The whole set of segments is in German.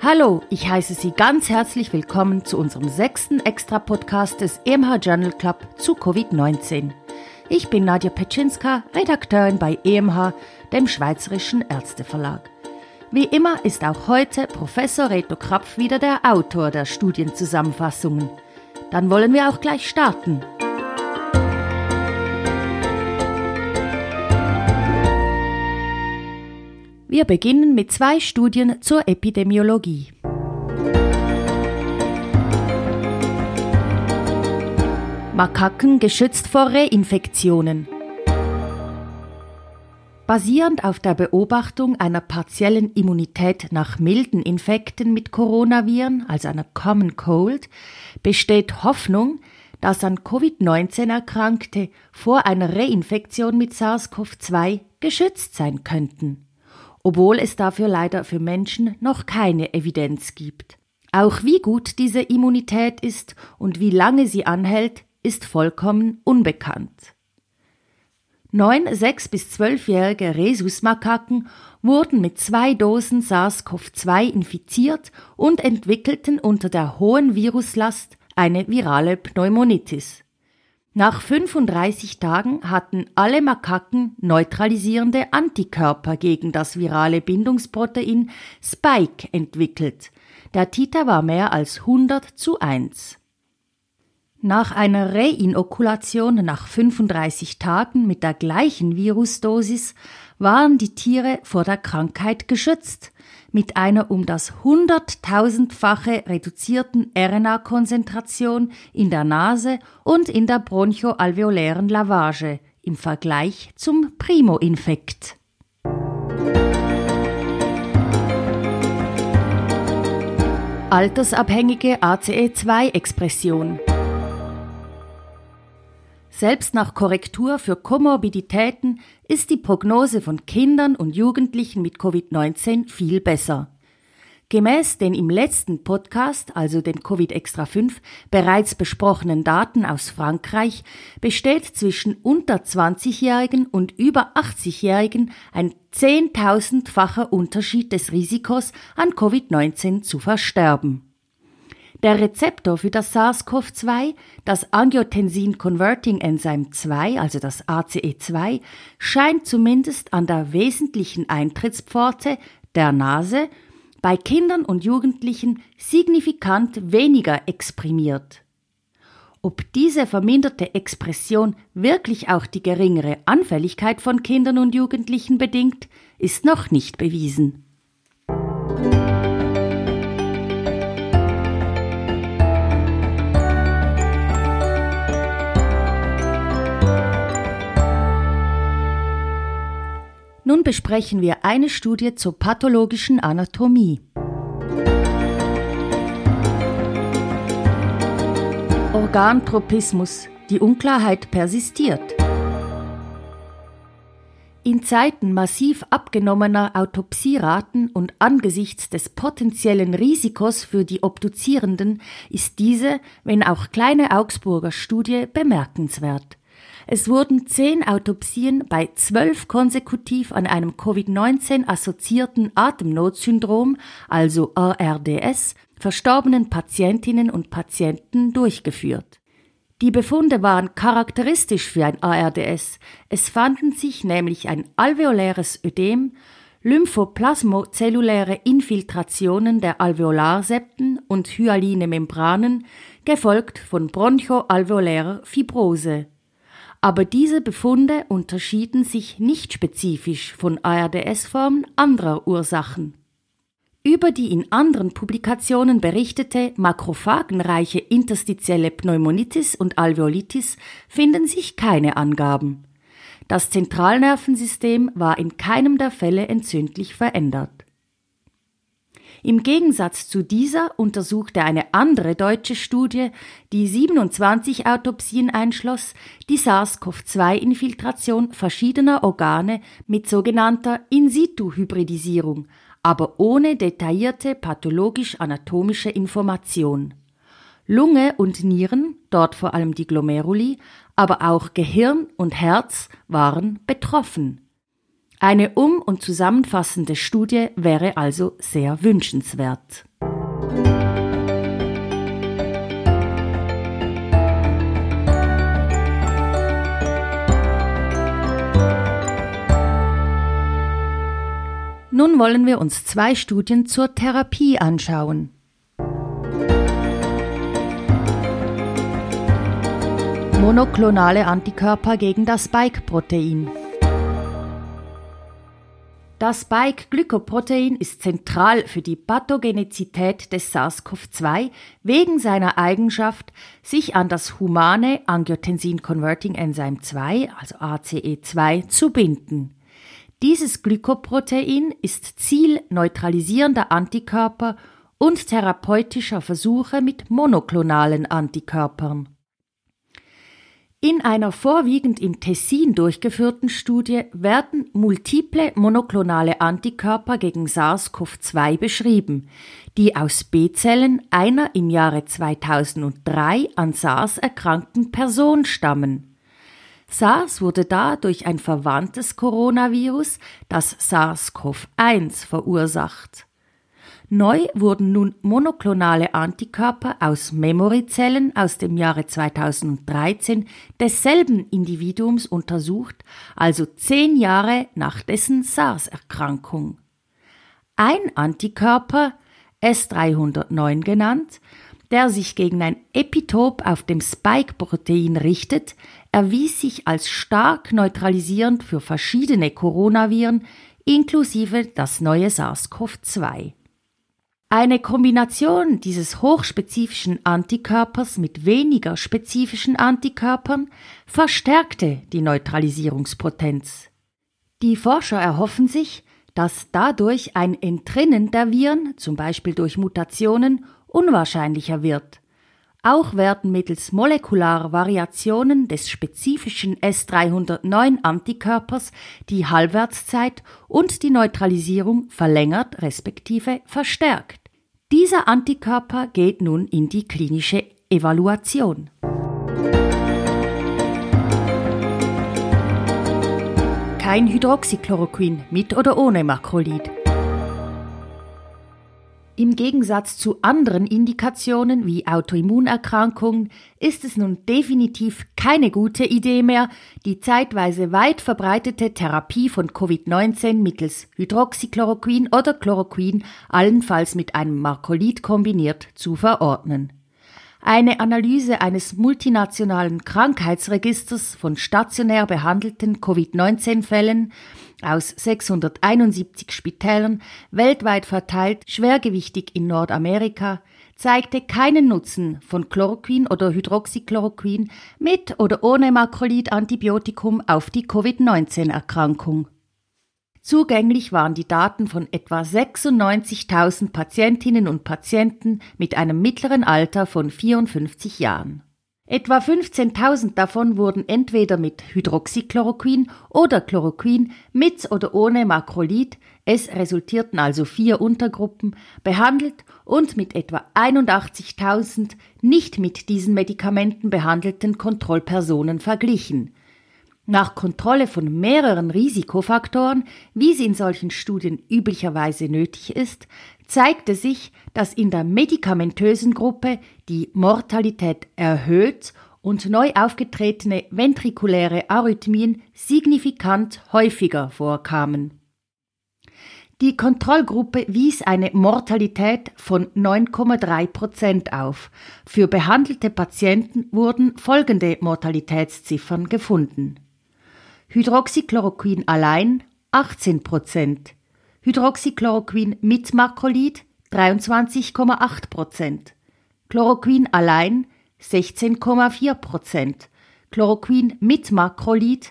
Hallo, ich heiße Sie ganz herzlich willkommen zu unserem 6. Extra-Podcast des EMH Journal Club zu Covid-19. Ich bin Nadja Petschinska, Redakteurin bei EMH, dem Schweizerischen Ärzteverlag. Wie immer ist auch heute Professor Reto Krapf wieder der Autor der Studienzusammenfassungen. Dann wollen wir auch gleich starten. Wir beginnen mit 2 Studien zur Epidemiologie. Makaken geschützt vor Reinfektionen. Basierend auf der Beobachtung einer partiellen Immunität nach milden Infekten mit Coronaviren, also einer Common Cold, besteht Hoffnung, dass an Covid-19 Erkrankte vor einer Reinfektion mit SARS-CoV-2 geschützt sein könnten, obwohl es dafür leider für Menschen noch keine Evidenz gibt. Auch wie gut diese Immunität ist und wie lange sie anhält, ist vollkommen unbekannt. 9 6- bis 12-jährige Rhesusmakaken wurden mit 2 Dosen SARS-CoV-2 infiziert und entwickelten unter der hohen Viruslast eine virale Pneumonitis. Nach 35 Tagen hatten alle Makaken neutralisierende Antikörper gegen das virale Bindungsprotein Spike entwickelt. Der Titer war mehr als 100:1. Nach einer Reinokulation nach 35 Tagen mit der gleichen Virusdosis waren die Tiere vor der Krankheit geschützt, mit einer um das 100.000-fache reduzierten RNA-Konzentration in der Nase und in der bronchoalveolären Lavage im Vergleich zum Primo-Infekt. Altersabhängige ACE2-Expression. Selbst nach Korrektur für Komorbiditäten ist die Prognose von Kindern und Jugendlichen mit Covid-19 viel besser. Gemäß den im letzten Podcast, also den Covid-Extra 5, bereits besprochenen Daten aus Frankreich, besteht zwischen unter 20-Jährigen und über 80-Jährigen ein 10.000-facher Unterschied des Risikos, an Covid-19 zu versterben. Der Rezeptor für das SARS-CoV-2, das Angiotensin-Converting-Enzym 2, also das ACE2, scheint zumindest an der wesentlichen Eintrittspforte, der Nase, bei Kindern und Jugendlichen signifikant weniger exprimiert. Ob diese verminderte Expression wirklich auch die geringere Anfälligkeit von Kindern und Jugendlichen bedingt, ist noch nicht bewiesen. Nun besprechen wir eine Studie zur pathologischen Anatomie. Organtropismus. Die Unklarheit persistiert. In Zeiten massiv abgenommener Autopsieraten und angesichts des potenziellen Risikos für die Obduzierenden ist diese, wenn auch kleine Augsburger Studie, bemerkenswert. Es wurden 10 Autopsien bei 12 konsekutiv an einem Covid-19-assoziierten Atemnotsyndrom, also ARDS, verstorbenen Patientinnen und Patienten durchgeführt. Die Befunde waren charakteristisch für ein ARDS. Es fanden sich nämlich ein alveoläres Ödem, lymphoplasmozelluläre Infiltrationen der Alveolarsepten und hyaline Membranen, gefolgt von bronchoalveolärer Fibrose. Aber diese Befunde unterschieden sich nicht spezifisch von ARDS-Formen anderer Ursachen. Über die in anderen Publikationen berichtete makrophagenreiche interstitielle Pneumonitis und Alveolitis finden sich keine Angaben. Das Zentralnervensystem war in keinem der Fälle entzündlich verändert. Im Gegensatz zu dieser untersuchte eine andere deutsche Studie, die 27 Autopsien einschloss, die SARS-CoV-2-Infiltration verschiedener Organe mit sogenannter In-situ-Hybridisierung, aber ohne detaillierte pathologisch-anatomische Information. Lunge und Nieren, dort vor allem die Glomeruli, aber auch Gehirn und Herz waren betroffen. Eine und zusammenfassende Studie wäre also sehr wünschenswert. Nun wollen wir uns 2 Studien zur Therapie anschauen. Monoklonale Antikörper gegen das Spike-Protein. Das Spike-Glycoprotein ist zentral für die Pathogenizität des SARS-CoV-2 wegen seiner Eigenschaft, sich an das humane Angiotensin-Converting-Enzym 2, also ACE2, zu binden. Dieses Glycoprotein ist Ziel neutralisierender Antikörper und therapeutischer Versuche mit monoklonalen Antikörpern. In einer vorwiegend im Tessin durchgeführten Studie werden multiple monoklonale Antikörper gegen SARS-CoV-2 beschrieben, die aus B-Zellen einer im Jahre 2003 an SARS erkrankten Person stammen. SARS wurde da durch ein verwandtes Coronavirus, das SARS-CoV-1, verursacht. Neu wurden nun monoklonale Antikörper aus Memory-Zellen aus dem Jahre 2013 desselben Individuums untersucht, also 10 Jahre nach dessen SARS-Erkrankung. Ein Antikörper, S309 genannt, der sich gegen ein Epitop auf dem Spike-Protein richtet, erwies sich als stark neutralisierend für verschiedene Coronaviren, inklusive das neue SARS-CoV-2. Eine Kombination dieses hochspezifischen Antikörpers mit weniger spezifischen Antikörpern verstärkte die Neutralisierungspotenz. Die Forscher erhoffen sich, dass dadurch ein Entrinnen der Viren, zum Beispiel durch Mutationen, unwahrscheinlicher wird. Auch werden mittels molekularer Variationen des spezifischen S309-Antikörpers die Halbwertszeit und die Neutralisierung verlängert respektive verstärkt. Dieser Antikörper geht nun in die klinische Evaluation. Kein Hydroxychloroquin mit oder ohne Makrolid. Im Gegensatz zu anderen Indikationen wie Autoimmunerkrankungen ist es nun definitiv keine gute Idee mehr, die zeitweise weit verbreitete Therapie von Covid-19 mittels Hydroxychloroquin oder Chloroquin, allenfalls mit einem Makrolid kombiniert, zu verordnen. Eine Analyse eines multinationalen Krankheitsregisters von stationär behandelten Covid-19-Fällen aus 671 Spitälern, weltweit verteilt, schwergewichtig in Nordamerika, zeigte keinen Nutzen von Chloroquin oder Hydroxychloroquin mit oder ohne Makrolid-Antibiotikum auf die Covid-19-Erkrankung. Zugänglich waren die Daten von etwa 96.000 Patientinnen und Patienten mit einem mittleren Alter von 54 Jahren. Etwa 15.000 davon wurden entweder mit Hydroxychloroquin oder Chloroquin mit oder ohne Makrolid, es resultierten also 4 Untergruppen, behandelt und mit etwa 81.000 nicht mit diesen Medikamenten behandelten Kontrollpersonen verglichen. Nach Kontrolle von mehreren Risikofaktoren, wie sie in solchen Studien üblicherweise nötig ist, zeigte sich, dass in der medikamentösen Gruppe die Mortalität erhöht und neu aufgetretene ventrikuläre Arrhythmien signifikant häufiger vorkamen. Die Kontrollgruppe wies eine Mortalität von 9,3% auf. Für behandelte Patienten wurden folgende Mortalitätsziffern gefunden: Hydroxychloroquin allein 18%, Hydroxychloroquin mit Makrolid 23,8%, Chloroquin allein 16,4%, Chloroquin mit Makrolid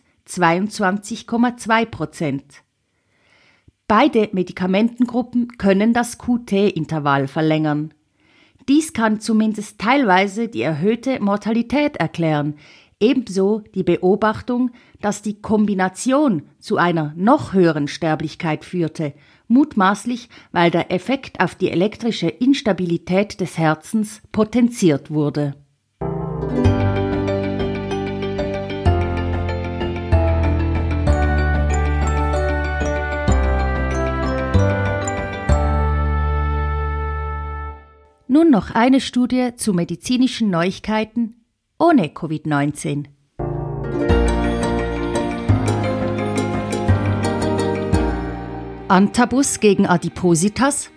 22,2%. Beide Medikamentengruppen können das QT-Intervall verlängern. Dies kann zumindest teilweise die erhöhte Mortalität erklären, ebenso die Beobachtung, dass die Kombination zu einer noch höheren Sterblichkeit führte, mutmaßlich, weil der Effekt auf die elektrische Instabilität des Herzens potenziert wurde. nun noch eine Studie zu medizinischen Neuigkeiten ohne Covid-19. Antabus gegen Adipositas.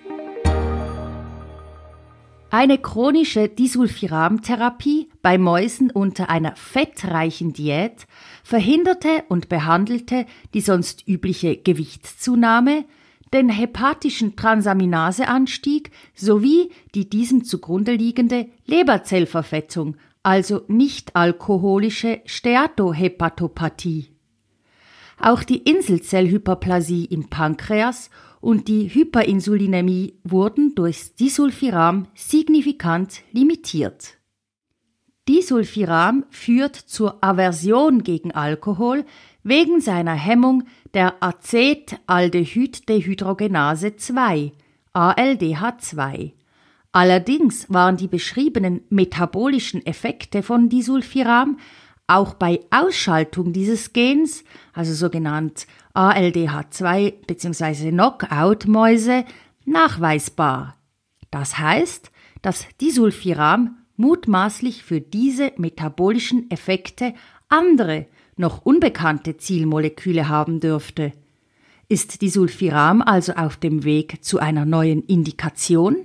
Eine chronische Disulfiram-Therapie bei Mäusen unter einer fettreichen Diät verhinderte und behandelte die sonst übliche Gewichtszunahme, den hepatischen Transaminaseanstieg sowie die diesem zugrunde liegende Leberzellverfettung, also nicht-alkoholische Steatohepatopathie. Auch die Inselzellhyperplasie im Pankreas und die Hyperinsulinämie wurden durch Disulfiram signifikant limitiert. Disulfiram führt zur Aversion gegen Alkohol wegen seiner Hemmung der Acetaldehyddehydrogenase 2, ALDH2. Allerdings waren die beschriebenen metabolischen Effekte von Disulfiram auch bei Ausschaltung dieses Gens, also sogenannt ALDH2 bzw. Knockout-Mäuse, nachweisbar. Das heißt, dass Disulfiram mutmaßlich für diese metabolischen Effekte andere, noch unbekannte Zielmoleküle haben dürfte. Ist Disulfiram also auf dem Weg zu einer neuen Indikation?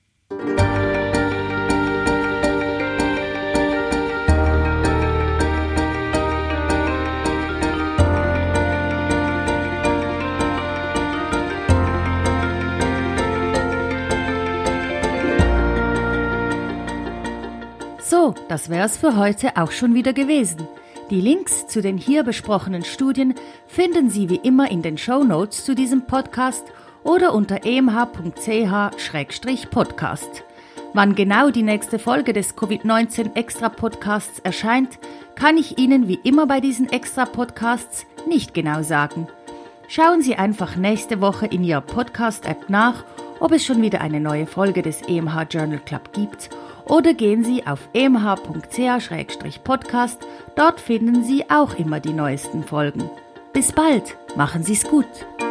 So, das wär's für heute auch schon wieder gewesen. Die Links zu den hier besprochenen Studien finden Sie wie immer in den Shownotes zu diesem Podcast oder unter emh.ch/podcast. Wann genau die nächste Folge des Covid-19 Extra-Podcasts erscheint, kann ich Ihnen wie immer bei diesen Extra-Podcasts nicht genau sagen. Schauen Sie einfach nächste Woche in Ihrer Podcast-App nach, ob es schon wieder eine neue Folge des EMH Journal Club gibt, oder gehen Sie auf emh.ch/podcast, dort finden Sie auch immer die neuesten Folgen. Bis bald, machen Sie's gut!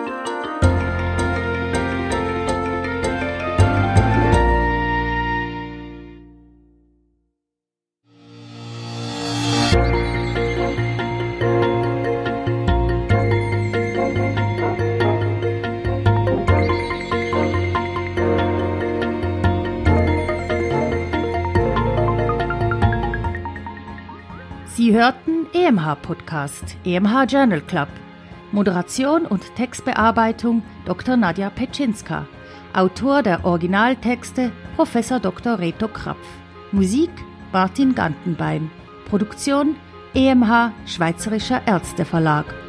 Sie hörten EMH-Podcast, EMH Journal Club. Moderation und Textbearbeitung Dr. Nadja Petschinska. Autor der Originaltexte Prof. Dr. Reto Krapf. Musik Martin Gantenbein. Produktion EMH Schweizerischer Ärzteverlag.